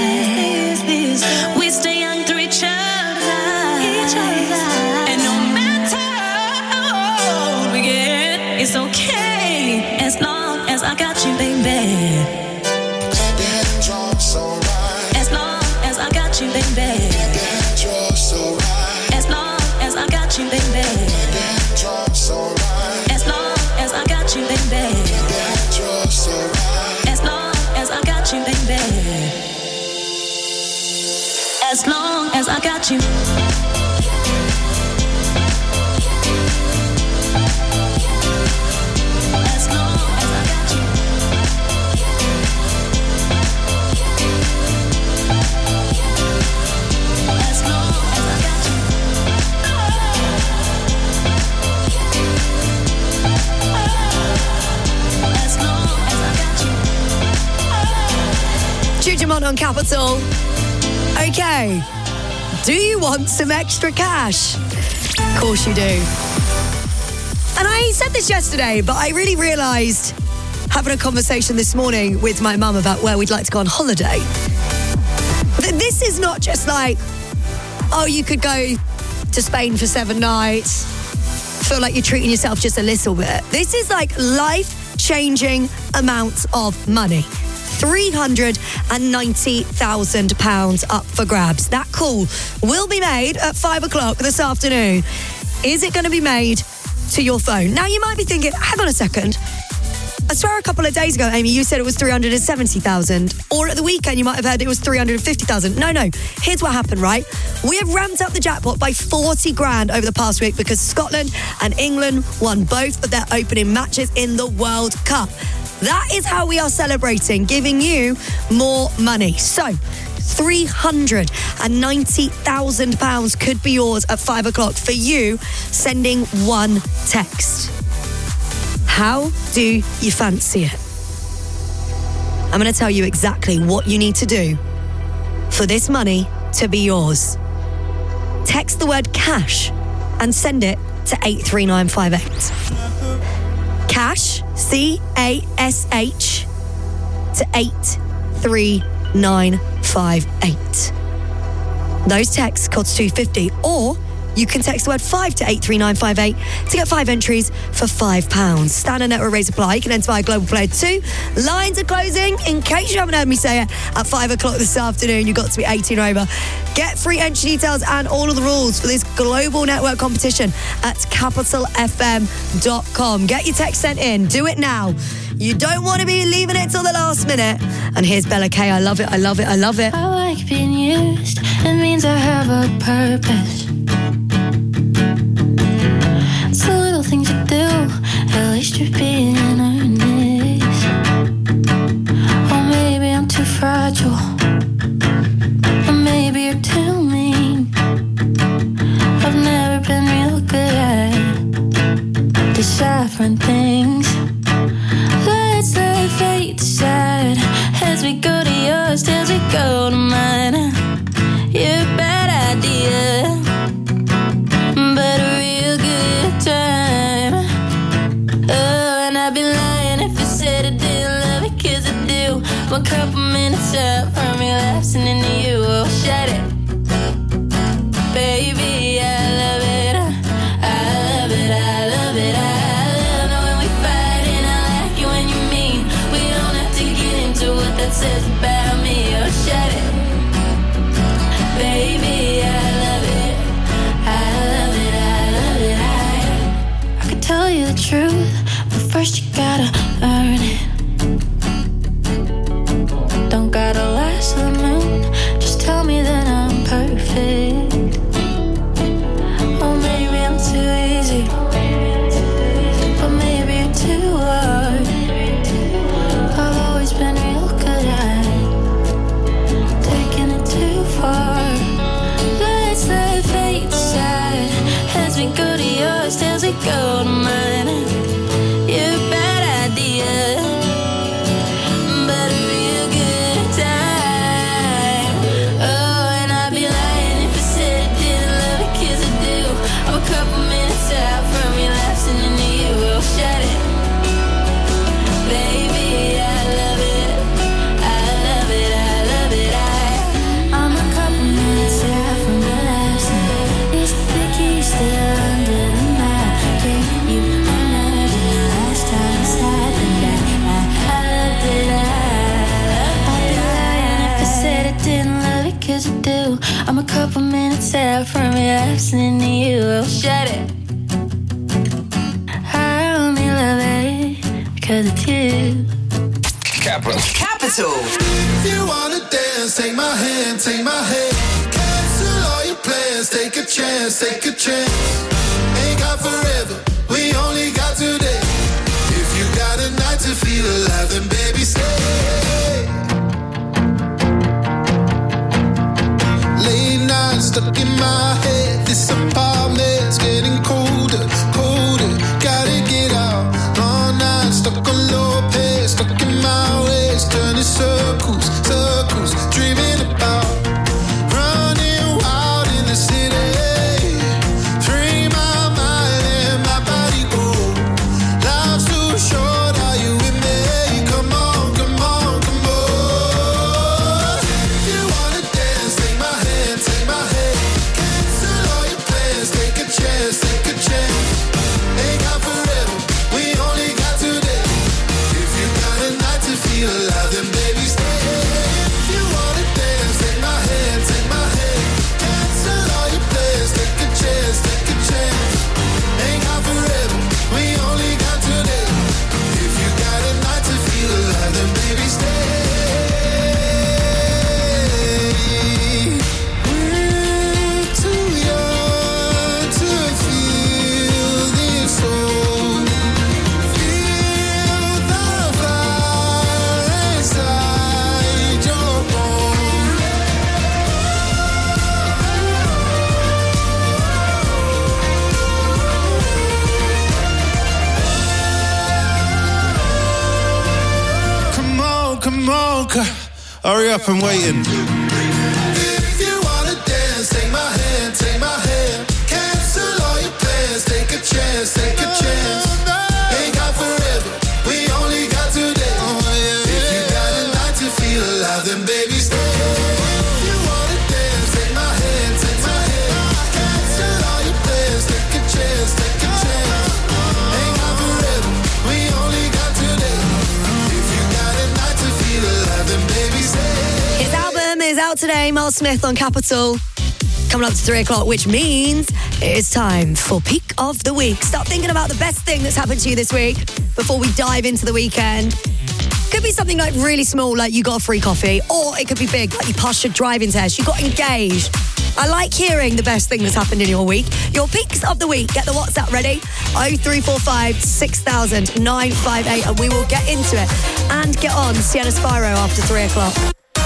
[SPEAKER 15] we stay young through each other's eyes. And no matter how old we get, it's okay as long as I got you, baby.
[SPEAKER 16] Clap your hands, you're so right.
[SPEAKER 15] As long as I got you, baby.
[SPEAKER 16] Clap your hands, you're so right.
[SPEAKER 15] As long as I got you, baby.
[SPEAKER 16] Clap your hands, you're so right.
[SPEAKER 15] As long as I got you, baby.
[SPEAKER 16] Clap your hands, you're so right.
[SPEAKER 15] As long as I got you, baby. As long as I got you. As long as I got you. As long as I got you. As long as I got you.
[SPEAKER 5] Lamont on Capital. Okay, do you want some extra cash? Of course you do. And I said this yesterday, but I really realised, having a conversation this morning with my mum about where we'd like to go on holiday, that this is not just like, oh, you could go to Spain for seven nights, feel like you're treating yourself just a little bit. This is like life-changing amounts of money. three hundred ninety thousand pounds up for grabs. That call will be made at five o'clock this afternoon. Is it going to be made to your phone? Now, you might be thinking, hang on a second. I swear a couple of days ago, Amy, you said it was three hundred seventy thousand. Or at the weekend, you might have heard it was three hundred fifty thousand. No, no. Here's what happened, right? We have ramped up the jackpot by forty grand over the past week because Scotland and England won both of their opening matches in the World Cup. That is how we are celebrating, giving you more money. So, three hundred ninety thousand pounds could be yours at five o'clock for you sending one text. How do you fancy it? I'm going to tell you exactly what you need to do for this money to be yours. Text the word cash and send it to eight three nine five eight. Cash, C A S H, to eight three nine five eight. Those texts cost two pounds fifty, or you can text the word five to eight three nine five eight to get five entries for five pounds. Standard network rates apply. You can enter via Global Player two. Lines are closing. In case you haven't heard me say it, at five o'clock this afternoon, you've got to be eighteen or over. Get free entry details and all of the rules for this global network competition at capital f m dot com. Get your text sent in. Do it now. You don't want to be leaving it till the last minute. And here's Bella K. I love it, I love it, I love it.
[SPEAKER 15] I like being used. It means I have a purpose. It's the little things you do. At least you're being earnest. Or maybe I'm too fragile. Or maybe you're too mean. I've never been real good at deciphering things. Let's let fate decide as we go to yours, as we go to mine. You're a bad idea, but a real good time. Oh, and I'd be lying if I said I didn't love it, 'cause I do. I'm a couple minutes out from relapsing into you. Oh, shut it, baby, I love it. I love it, I love it, I love it when we fight, and I like it when you mean. We don't have to get into what that says about me. Oh, shut it, baby, I love it. I love it, I love it, I I could tell you the truth, but first you gotta earn it. Don't gotta last the moon, just tell me that I'm perfect. Or maybe I'm too easy, but maybe you're too hard. I've always been real good at taking it too far. Let's let fate decide as we go to yours, as we go to mine. You're a bad idea, but a real good time. Oh, and I'd be lying if I said I didn't love it, 'cause I do. I'm a couple minutes out from relapsing into you. Oh, shut it, baby, I love it. I love it, I love it, I I'm a couple minutes out from relapsing. Is the key still under the mat? Can you imagine the last time I sat the night? I, I loved it, I I'd be lying if I said I didn't love it, 'cause I do. I'm a couple minutes out from relapsing into you. Oh, shut it, I only love it because it's you.
[SPEAKER 2] Capital. Capital.
[SPEAKER 16] If you wanna dance, take my hand, take my hand. Cancel all your plans, take a chance, take a chance. Ain't got forever, we only got today. If you got a night to feel alive, then baby stay. Late nights stuck in my head, this apartment's getting colder, colder. Gotta get out, long nights stuck on low pace, stuck in my ways, turning circles, circles.
[SPEAKER 1] Marker, hurry up, I'm waiting.
[SPEAKER 16] If you wanna dance, take my hand, take my hand. Cancel all your plans, take a chance, take a chance. Ain't got forever, we only got today. If you got a night to feel alive, then baby stay. If you wanna dance, take my hand, take my hand. Cancel all your plans, take a chance, take a chance. Ain't got forever, we only got today. If you got a night to feel alive, then baby stay.
[SPEAKER 5] His album is out today, Miles Smith on Capital. Coming up to three o'clock, which means it is time for Peak of the Week. Start thinking about the best thing that's happened to you this week before we dive into the weekend. Could be something like really small, like you got a free coffee, or it could be big, like you passed your driving test, you got engaged. I like hearing the best thing that's happened in your week. Your Peaks of the Week. Get the WhatsApp ready. oh three four five, six thousand, nine five eight, and we will get into it and get on Sienna Spyro after three o'clock.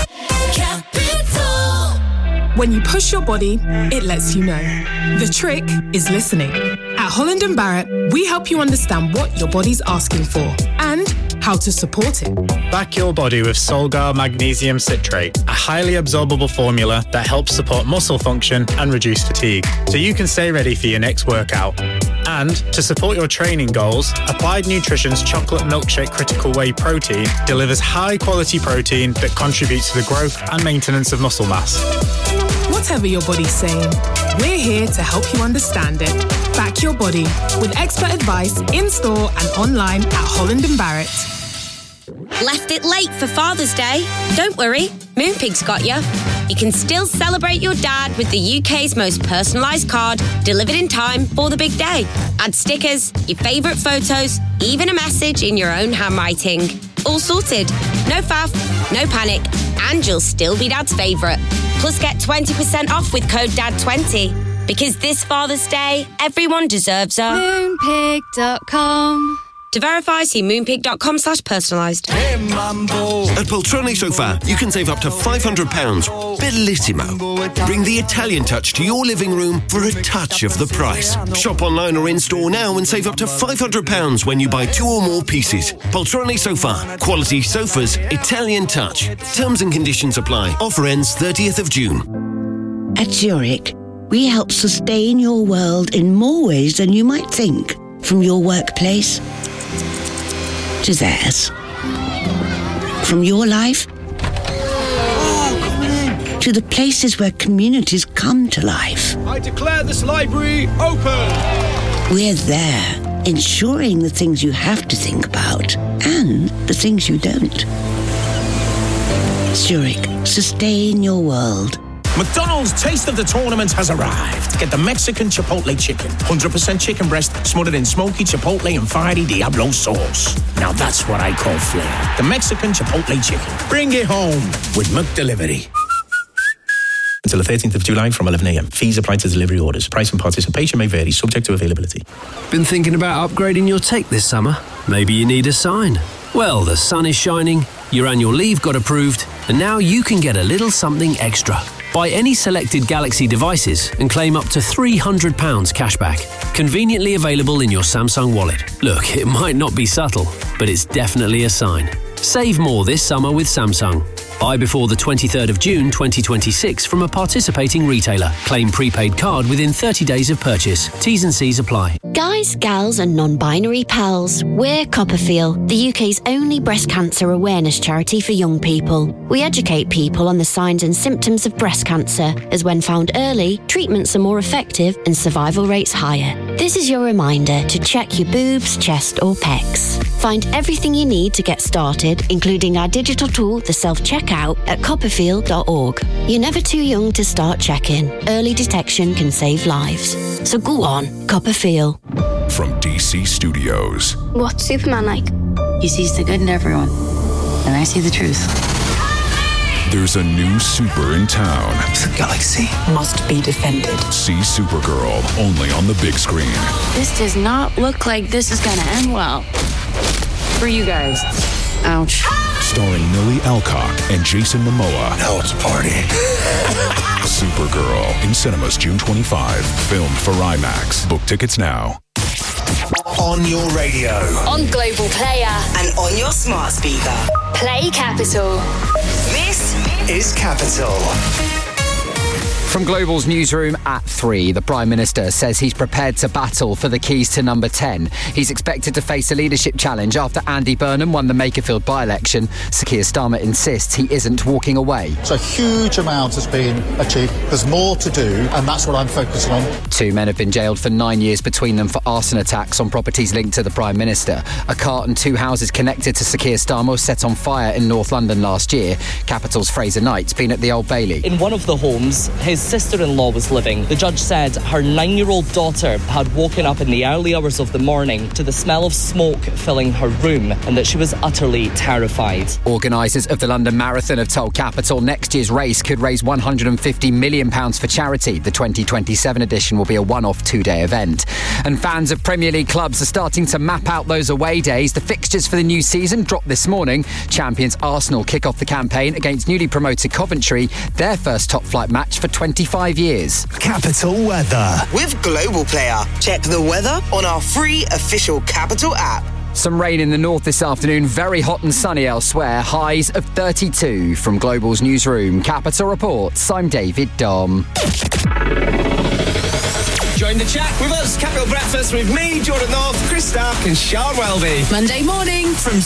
[SPEAKER 4] When you push your body, it lets you know. The trick is listening. At Holland and Barrett, we help you understand what your body's asking for and how to support it.
[SPEAKER 18] Back your body with Solgar Magnesium Citrate, a highly absorbable formula that helps support muscle function and reduce fatigue, so you can stay ready for your next workout. And to support your training goals, Applied Nutrition's Chocolate Milkshake Critical Whey Protein delivers high-quality protein that contributes to the growth and maintenance of muscle mass.
[SPEAKER 4] Whatever your body's saying, we're here to help you understand it. Back your body with expert advice in-store and online at Holland and Barrett.
[SPEAKER 19] Left it late for Father's Day? Don't worry, Moonpig's got you. You can still celebrate your dad with the U K's most personalised card, delivered in time for the big day. Add stickers, your favourite photos, even a message in your own handwriting. All sorted. No faff, no panic, and you'll still be Dad's favourite. Plus get twenty percent off with code D A D twenty. Because this Father's Day, everyone deserves a...
[SPEAKER 20] Moonpig dot com.
[SPEAKER 19] To verify, see moonpig.com slash personalised.
[SPEAKER 22] At Poltrone Sofa, you can save up to five hundred pounds. Bellissimo. Bring the Italian touch to your living room for a touch of the price. Shop online or in-store now and save up to five hundred pounds when you buy two or more pieces. Poltrone Sofa. Quality sofas, Italian touch. Terms and conditions apply. Offer ends thirtieth of June.
[SPEAKER 23] At Zurich, we help sustain your world in more ways than you might think. From your workplace to theirs. From your life to the places where communities come to life.
[SPEAKER 24] I declare this library open.
[SPEAKER 23] We're there, ensuring the things you have to think about and the things you don't. Zurich, sustain your world.
[SPEAKER 25] McDonald's Taste of the Tournament has arrived. Get the Mexican Chipotle Chicken. one hundred percent chicken breast smothered in smoky Chipotle and fiery Diablo sauce. Now that's what I call flair. The Mexican Chipotle Chicken. Bring it home with McDelivery. Until the thirteenth of July from eleven a.m. Fees apply to delivery orders. Price and participation may vary, subject to availability.
[SPEAKER 30] Been thinking about upgrading your take this summer? Maybe you need a sign. Well, the sun is shining, your annual leave got approved, and now you can get a little something extra. Buy any selected Galaxy devices and claim up to three hundred pounds cashback. Conveniently available in your Samsung wallet. Look, it might not be subtle, but it's definitely a sign. Save more this summer with Samsung. Buy before the twenty-third of June twenty twenty-six from a participating retailer. Claim prepaid card within thirty days of purchase. T's and C's apply.
[SPEAKER 20] Guys, gals and non-binary pals, we're Copperfield, the U K's only breast cancer awareness charity for young people. We educate people on the signs and symptoms of breast cancer, as when found early, treatments are more effective and survival rates higher. This is your reminder to check your boobs, chest or pecs. Find everything you need to get started, including our digital tool, the self-checkout, at copperfield dot org. You're never too young to start checking. Early detection can save lives. So go on, Copperfield.
[SPEAKER 27] From D C Studios.
[SPEAKER 20] What's Superman like?
[SPEAKER 31] He sees the good in everyone, and I see the truth.
[SPEAKER 27] There's a new super in town.
[SPEAKER 31] The galaxy must be defended.
[SPEAKER 27] See Supergirl, only on the big screen.
[SPEAKER 31] This does not look like this is gonna end well. For you guys. Ouch.
[SPEAKER 27] Starring Millie Alcock and Jason Momoa.
[SPEAKER 24] Now it's a party.
[SPEAKER 27] Supergirl in cinemas June twenty-fifth. Filmed for IMAX. Book tickets now.
[SPEAKER 2] on your radio,
[SPEAKER 15] On Global Player.
[SPEAKER 3] And on your smart speaker.
[SPEAKER 15] Play Capital.
[SPEAKER 3] This
[SPEAKER 2] is Capital.
[SPEAKER 6] From Global's newsroom at three, the Prime Minister says he's prepared to battle for the keys to number ten. He's expected to face a leadership challenge after Andy Burnham won the Makerfield by-election. Sir Keir Starmer insists he isn't walking away.
[SPEAKER 7] So a huge amount has been achieved. There's more to do, and that's what I'm focusing on.
[SPEAKER 6] Two men have been jailed for nine years between them for arson attacks on properties linked to the Prime Minister. A car and two houses connected to Sir Keir Starmer were set on fire in North London last year. Capital's Fraser Knight's been at the Old Bailey.
[SPEAKER 8] In one of the homes, his sister-in-law was living. The judge said her nine-year-old daughter had woken up in the early hours of the morning to the smell of smoke filling her room and that she was utterly terrified.
[SPEAKER 6] Organisers of the London Marathon have told Capital next year's race could raise one hundred fifty million pounds for charity. The twenty twenty-seven edition will be a one-off two-day event. And fans of Premier League clubs are starting to map out those away days. The fixtures for the new season dropped this morning. Champions Arsenal kick off the campaign against newly promoted Coventry, their first top-flight match for twenty-five years.
[SPEAKER 2] Capital Weather.
[SPEAKER 3] With Global Player. Check the weather on our free official Capital app.
[SPEAKER 6] Some rain in the north this afternoon, very hot and sunny elsewhere, highs of thirty-two. From Global's newsroom, Capital Reports, I'm David Dom.
[SPEAKER 24] Join the chat with us, Capital Breakfast, with me, Jordan North, Chris Stark and Sean Welby.
[SPEAKER 4] Monday morning from